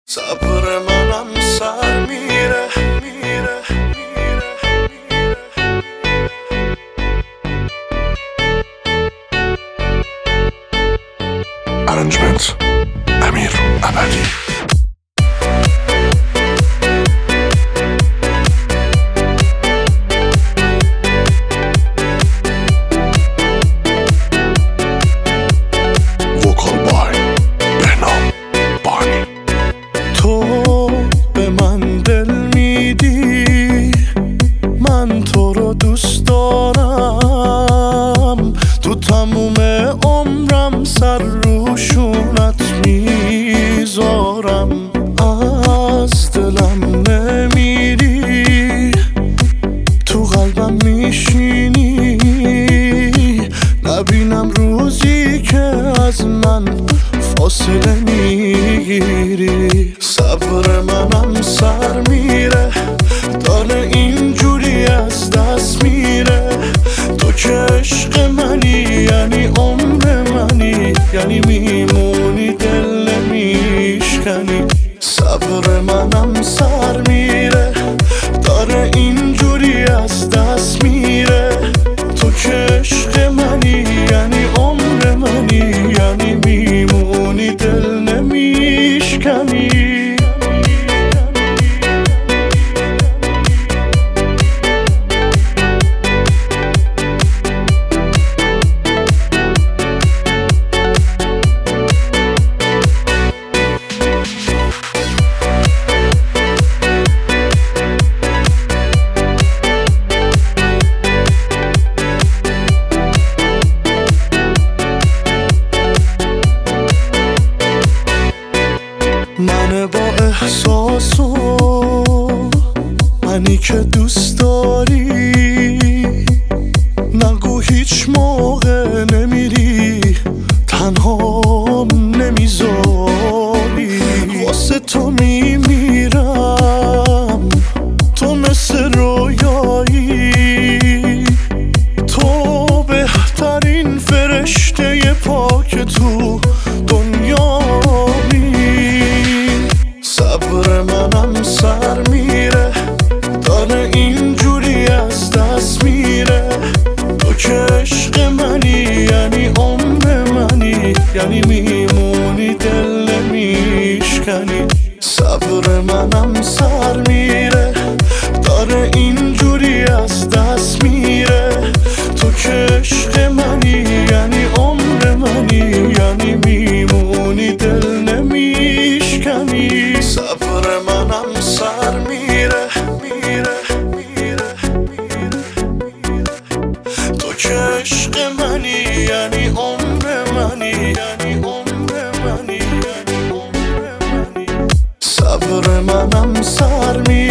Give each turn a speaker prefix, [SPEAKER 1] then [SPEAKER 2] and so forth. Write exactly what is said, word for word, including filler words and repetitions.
[SPEAKER 1] صبر منم سر میره میره میره
[SPEAKER 2] ارنجمنت امیر ابدی.
[SPEAKER 1] من تو رو دوست دارم، تو تموم عمرم سر روشونت میذارم. از دلم نمیری، تو قلبم میشینی، نبینم روزی که از من فاصله میگیری. صبر منم سر میره، داره اینجوری از دست میره. تو که عشق منی، یعنی عمر منی، یعنی میمونی دل نمیشکنی. صبر منم سر میره، داره اینجوری از دست میره. تو که عشق منی، یعنی عمر منی، یعنی میمونی دل نمیشکنی. من با احساس و منی که دوست داری، نگو هیچ موقع نمیری، تنها نمیذاری. واسه تو میمیرم، تو مثل رویایی، تو بهترین فرشته پاک تو دنیا. صبر منم سر میره، داره اینجوری از دست میره. تو که عشق منی، یعنی عمر منی، یعنی میمونی دل نمیشکنی. صبر منم سر میره، داره اینجوری از دست میره. تو که عشق منی، یعنی عمر منی، یعنی میمونی دل نمیشکنی. صبر منم سر میره میره میره میره میره. تو که عشق منی، یعنی عمر منی، یعنی عمر منی، یعنی عمر منی. صبر منم سر میره.